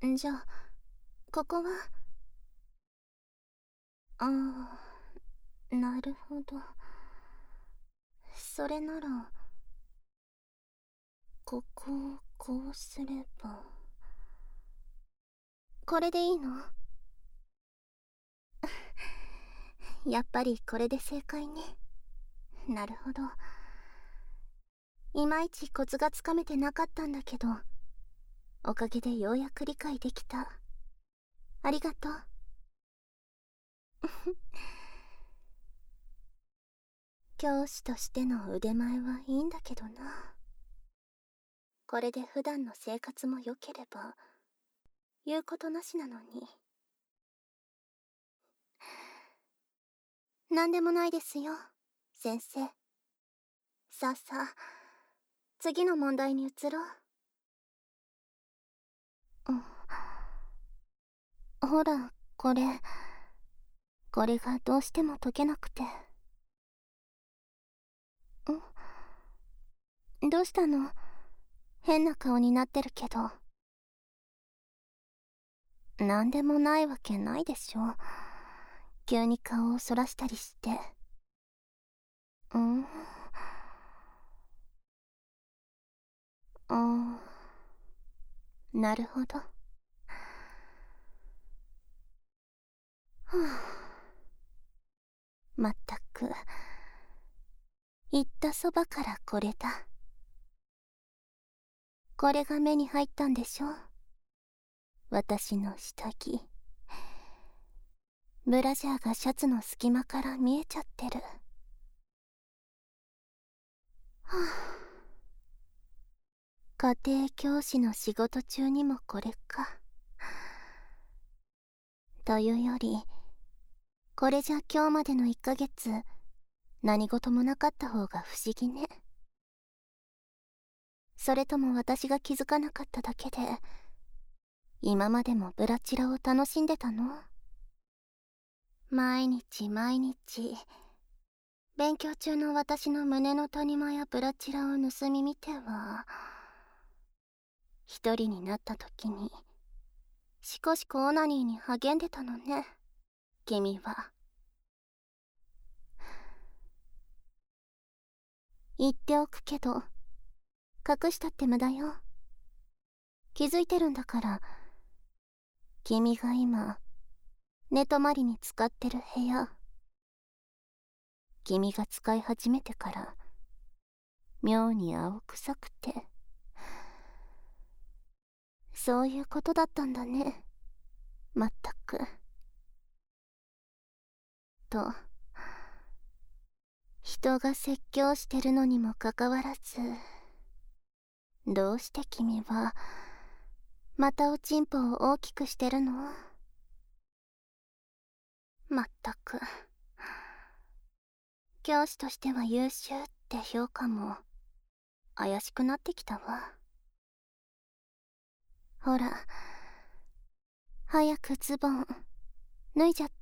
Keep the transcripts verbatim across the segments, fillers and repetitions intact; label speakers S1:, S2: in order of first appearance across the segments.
S1: じゃあ、ここは。ああ、なるほど。それなら、ここをこうすれば。これでいいの？やっぱりこれで正解ね。なるほど。いまいちコツがつかめてなかったんだけど、おかげでようやく理解できた。ありがとう。教師としての腕前はいいんだけどな。これで普段の生活も良ければ言うことなしなのに。なんでもないですよ、先生。さあさあ、次の問題に移ろう。うん、ほら、これこれがどうしても解けなくて。んどうしたの？変な顔になってるけど。なんでもないわけないでしょ。急に顔をそらしたりして。うん。うん。なるほど。はあ、まったく。言ったそばからこれだ。これが目に入ったんでしょ。私の下着。ブラジャーがシャツの隙間から見えちゃってる。はあ、家庭教師の仕事中にもこれか。というより、これじゃ今日までのいっかげつ何事もなかった方が不思議ね。それとも私が気づかなかっただけで、今までもブラチラを楽しんでたの？毎日毎日勉強中の私の胸の谷間やブラチラを盗み見ては、一人になった時にしこしこオナニーに励んでたのね、君は。言っておくけど、隠したって無駄よ。気づいてるんだから。君が今寝泊まりに使ってる部屋、君が使い始めてから妙に青臭くて。そういうことだったんだね。まったく。と、人が説教してるのにもかかわらず、どうして君はまたおちんぽを大きくしてるの？まったく。教師としては優秀って評価も怪しくなってきたわ。ほら、早くズボン脱いじゃって。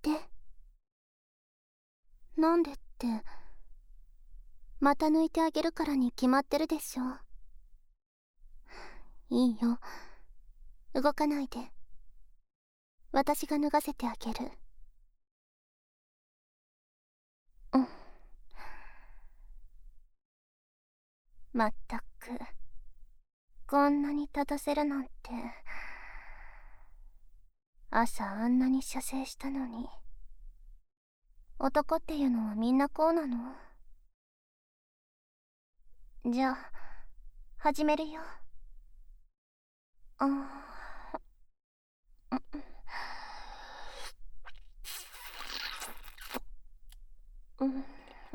S1: なんでって、また抜いてあげるからに決まってるでしょ。いいよ、動かないで。私が脱がせてあげる。うん。まったく、こんなに立たせるなんて。朝あんなに射精したのに。男っていうのはみんなこうなの？じゃあ始めるよ。あうん。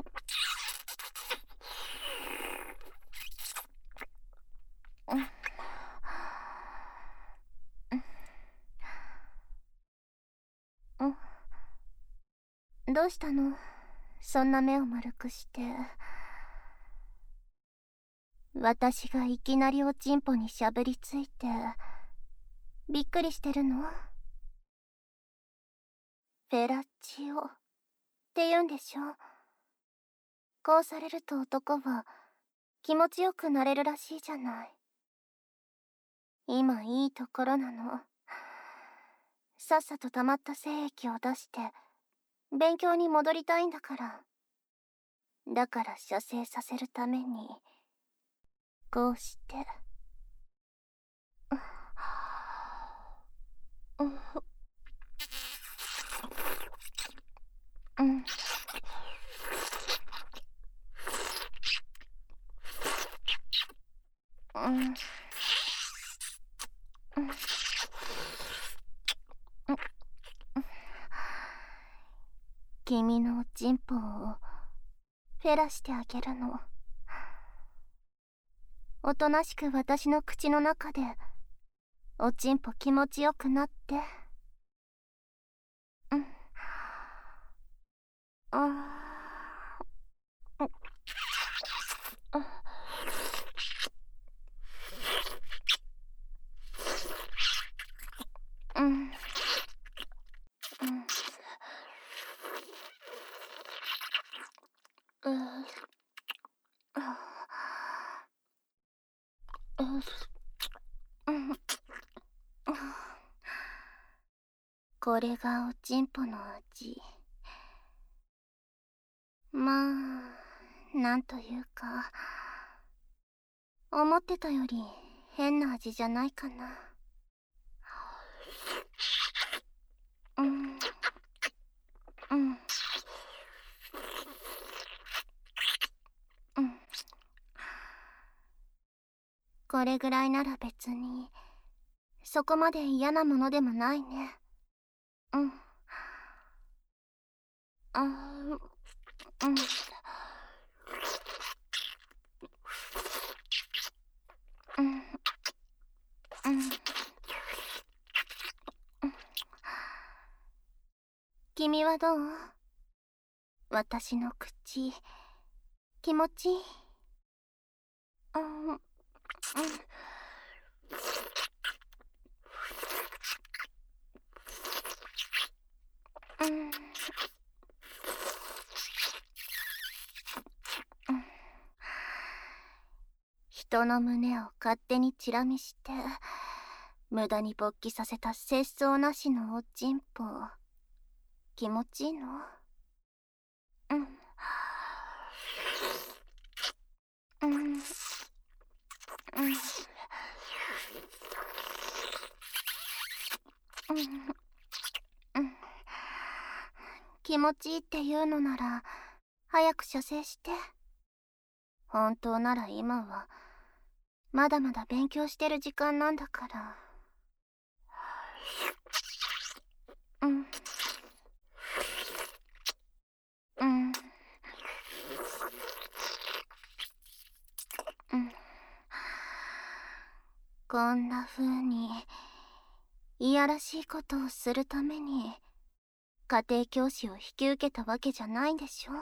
S1: どうしたの？そんな目を丸くして。私がいきなりおちんぽにしゃぶりついてびっくりしてるの？フェラチオって言うんでしょ。こうされると男は気持ちよくなれるらしいじゃない。今いいところなの。 さっさと溜まった精液を出して勉強に戻りたいんだから。だから射精させるためにこうしてうんうんうん君のチンポをフェラしてあげるの。おとなしく私の口の中でおちんぽ気持ちよくなって。うんあーうんうんうんうんこれがおちんぽの味。まあなんというか思ってたより変な味じゃないかな。うんうんうんこれぐらいなら別にそこまで嫌なものでもないね。うんあーうんうんうん君はどう？私の口気持ちいい？うんうんうん人の胸を勝手にチラ見して無駄に勃起させた節操なしのおちんぽ気持ちいいの？うんうんうんうんうん気持ちいいって言うのなら早く射精して。本当なら今はまだまだ勉強してる時間なんだから。うんうんうんこんな風にいやらしいことをするために家庭教師を引き受けたわけじゃないでしょ。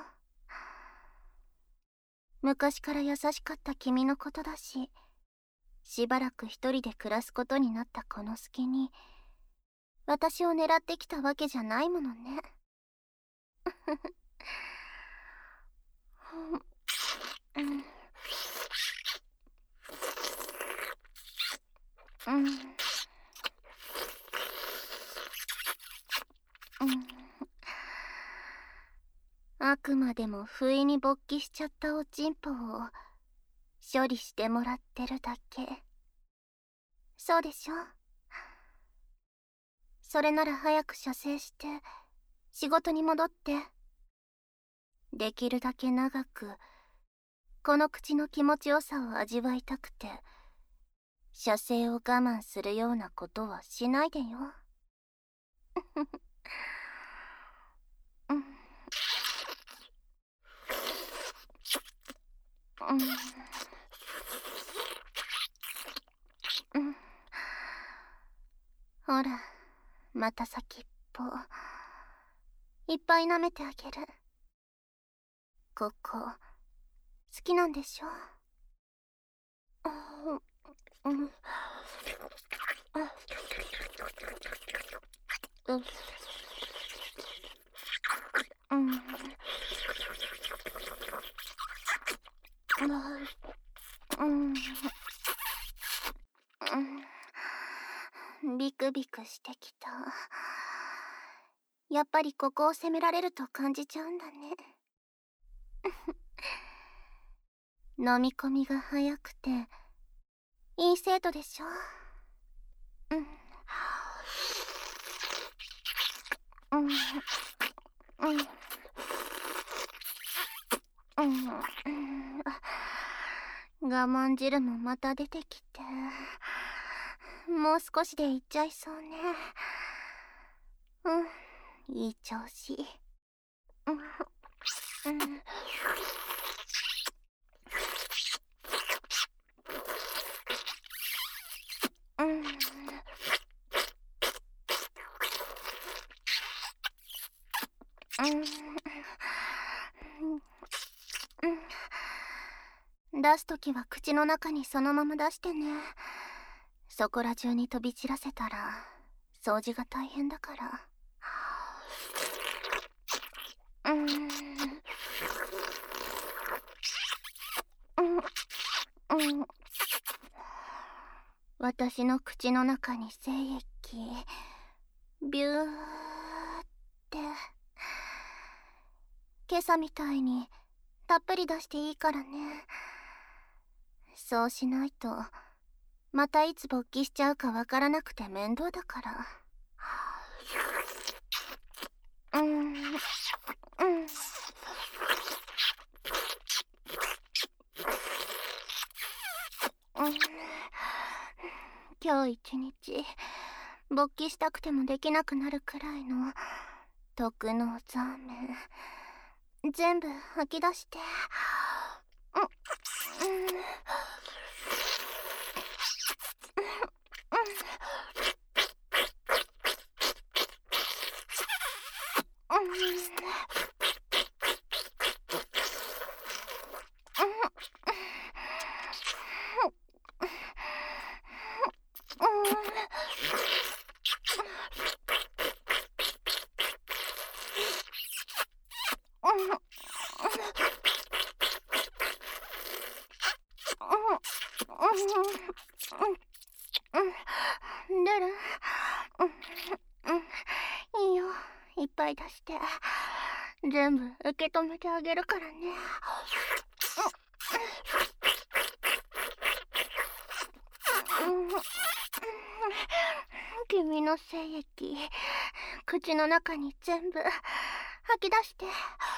S1: 昔から優しかった君のことだし、しばらく一人で暮らすことになったこの隙に私を狙ってきたわけじゃないものね。うんうんうんあくまでも不意に勃起しちゃったおちんぽを処理してもらってるだけ。そうでしょ？それなら早く射精して仕事に戻って。できるだけ長くこの口の気持ちよさを味わいたくて射精を我慢するようなことはしないでよ。うんうんうんほらまた先っぽいっぱい舐めてあげる。ここ好きなんでしょ？あうんあうんうんうんうんビクビクしてきた。 やっぱりここを責められると感じちゃうんだね。飲み込みが早くていい生徒でしょ。うん。うん。うん。うん。我慢汁もまた出てきて、もう少しでいっちゃいそうね。うん、いい調子。うん。うん。うん。うん。出すときは口の中にそのまま出してね。そこら中に飛び散らせたら掃除が大変だから。うん。うん。うん。私の口の中に精液ビューって今朝みたいにたっぷり出していいからね。そうしないとまたいつ勃起しちゃうかわからなくて面倒だから。うん。うん。うん。今日一日勃起したくてもできなくなるくらいの特納ザーメン全部吐き出して。うん。うん。出る。うん。いいよ。いっぱい出して。全部受け止めてあげるからね。君の精液、口の中に全部吐き出して。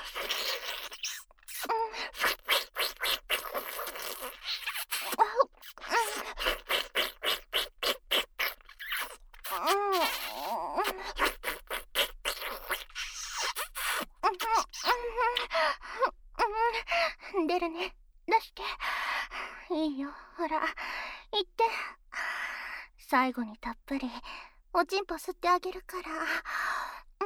S1: 出るね。出して。いいよ、ほら、言って。最後にたっぷりおちんぽ吸ってあげるから。うん。うん。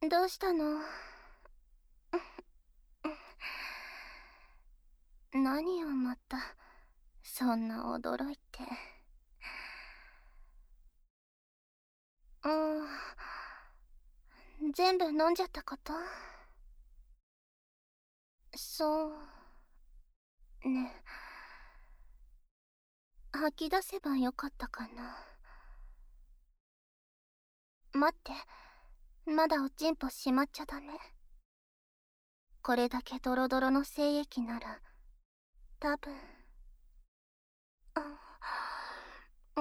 S1: どうしたの？何をまたそんな驚いて。うん、全部飲んじゃったこと？そうね。吐き出せばよかったかな。待って、まだおちんぽしまっちゃダメ。これだけドロドロの精液なら多分、うん、うん、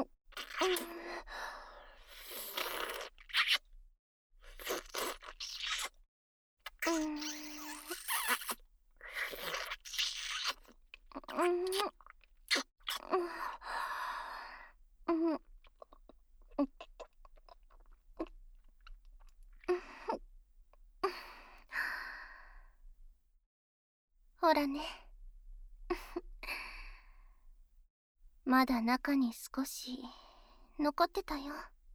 S1: うん、うん、うん、ほらね。まだ中に少し残ってたよ。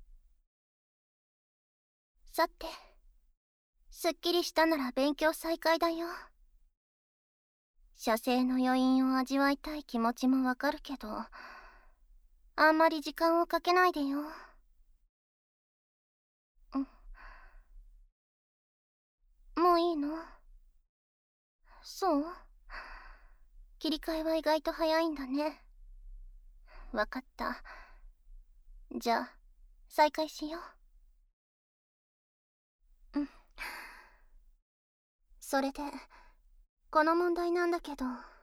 S1: さて、すっきりしたなら勉強再開だよ。射精の余韻を味わいたい気持ちもわかるけど、あんまり時間をかけないでよ。うん。もういいの？そう？切り替えは意外と早いんだね。わかった。じゃあ、再開しよう。うん。それで、この問題なんだけど。